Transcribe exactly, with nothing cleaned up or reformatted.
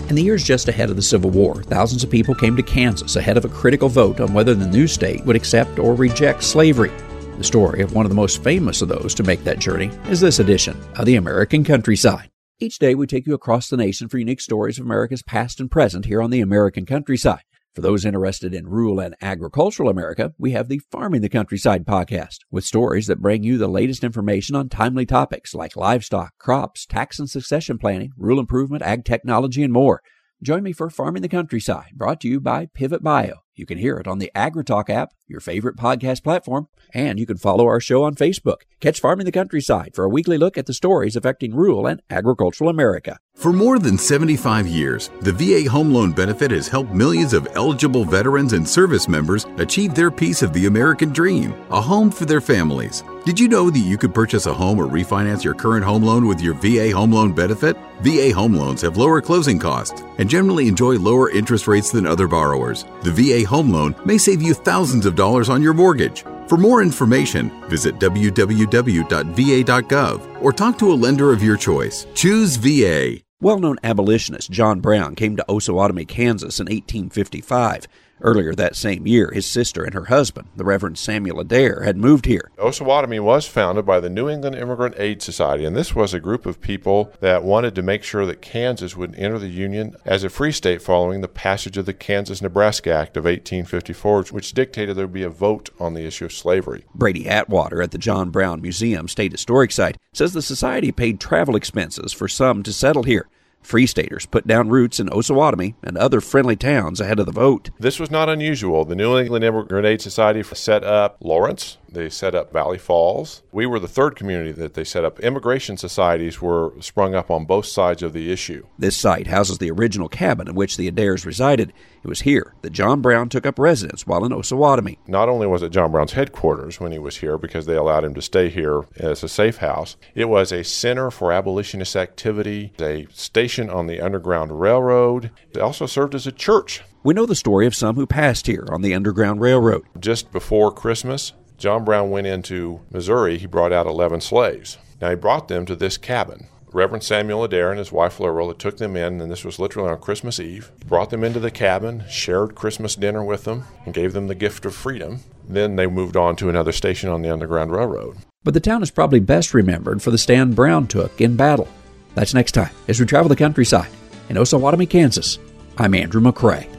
In the years just ahead of the Civil War, thousands of people came to Kansas ahead of a critical vote on whether the new state would accept or reject slavery. The story of one of the most famous of those to make that journey is this edition of the American Countryside. Each day we take you across the nation for unique stories of America's past and present here on the American Countryside. For those interested in rural and agricultural America, we have the Farming the Countryside podcast, with stories that bring you the latest information on timely topics like livestock, crops, tax and succession planning, rural improvement, ag technology, and more. Join me for Farming the Countryside, brought to you by Pivot Bio. You can hear it on the AgriTalk app, your favorite podcast platform, and you can follow our show on Facebook. Catch Farming the Countryside for a weekly look at the stories affecting rural and agricultural America. For more than seventy-five years, the V A Home Loan Benefit has helped millions of eligible veterans and service members achieve their piece of the American dream, a home for their families. Did you know that you could purchase a home or refinance your current home loan with your V A Home Loan Benefit? V A Home Loans have lower closing costs and generally enjoy lower interest rates than other borrowers. The V A Home Loan may save you thousands of dollars on your mortgage. For more information, visit w w w dot v a dot gov or talk to a lender of your choice. Choose V A. Well-known abolitionist John Brown came to Osawatomie, Kansas in eighteen fifty-five. Earlier that same year, his sister and her husband, the Reverend Samuel Adair, had moved here. Osawatomie was founded by the New England Immigrant Aid Society, and this was a group of people that wanted to make sure that Kansas would enter the Union as a free state following the passage of the Kansas-Nebraska Act of eighteen fifty-four, which dictated there would be a vote on the issue of slavery. Brady Atwater at the John Brown Museum State Historic Site says the society paid travel expenses for some to settle here. Free Staters put down roots in Osawatomie and other friendly towns ahead of the vote. This was not unusual. The New England Immigrant Aid Society set up Lawrence. They set up Valley Falls. We were the third community that they set up. Immigration societies were sprung up on both sides of the issue. This site houses the original cabin in which the Adairs resided. It was here that John Brown took up residence while in Osawatomie. Not only was it John Brown's headquarters when he was here because they allowed him to stay here as a safe house, it was a center for abolitionist activity, a station on the Underground Railroad. It also served as a church. We know the story of some who passed here on the Underground Railroad. Just before Christmas, John Brown went into Missouri. He brought out eleven slaves. Now, he brought them to this cabin. Reverend Samuel Adair and his wife Lorella took them in, and this was literally on Christmas Eve, brought them into the cabin, shared Christmas dinner with them, and gave them the gift of freedom. Then they moved on to another station on the Underground Railroad. But the town is probably best remembered for the stand Brown took in battle. That's next time as we travel the countryside in Osawatomie, Kansas. I'm Andrew McCrae.